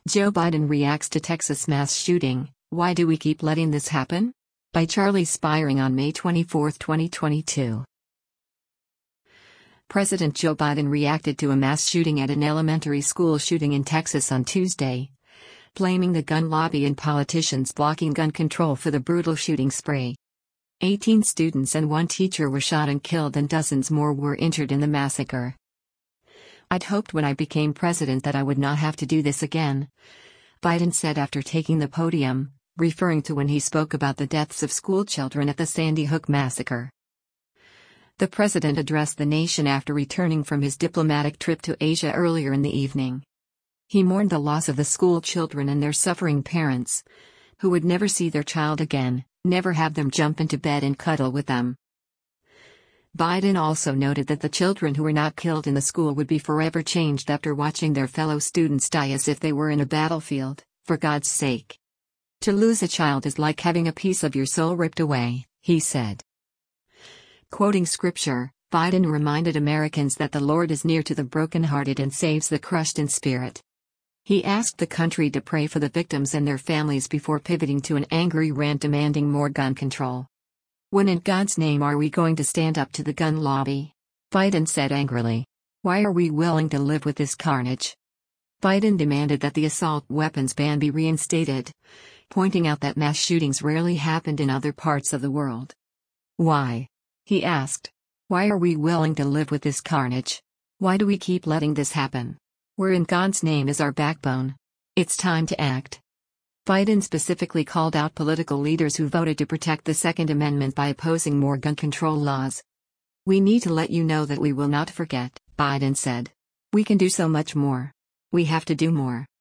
Joe Biden reacts to Texas mass shooting. Why do we keep letting this happen? By Charlie Spiring on May 24, 2022. President Joe Biden reacted to a mass shooting at an elementary school shooting in Texas on Tuesday, blaming the gun lobby and politicians blocking gun control for the brutal shooting spree. 18 students and one teacher were shot and killed, and dozens more were injured in the massacre. "I'd hoped when I became president that I would not have to do this again," Biden said after taking the podium, referring to when he spoke about the deaths of schoolchildren at the Sandy Hook massacre. The president addressed the nation after returning from his diplomatic trip to Asia earlier in the evening. He mourned the loss of the school children and their suffering parents, who would never see their child again, never have them jump into bed and cuddle with them. Biden also noted that the children who were not killed in the school would be forever changed after watching their fellow students die as if they were in a battlefield. "For God's sake. To lose a child is like having a piece of your soul ripped away," he said. Quoting scripture, Biden reminded Americans that the Lord is near to the brokenhearted and saves the crushed in spirit. He asked the country to pray for the victims and their families before pivoting to an angry rant demanding more gun control. "When in God's name are we going to stand up to the gun lobby?" Biden said angrily. "Why are we willing to live with this carnage?" Biden demanded that the assault weapons ban be reinstated, pointing out that mass shootings rarely happened in other parts of the world. "Why?" he asked. "Why are we willing to live with this carnage? Why do we keep letting this happen? Where in God's name is our backbone? It's time to act." Biden specifically called out political leaders who voted to protect the Second Amendment by opposing more gun control laws. "We need to let you know that we will not forget," Biden said. "We can do so much more. We have to do more."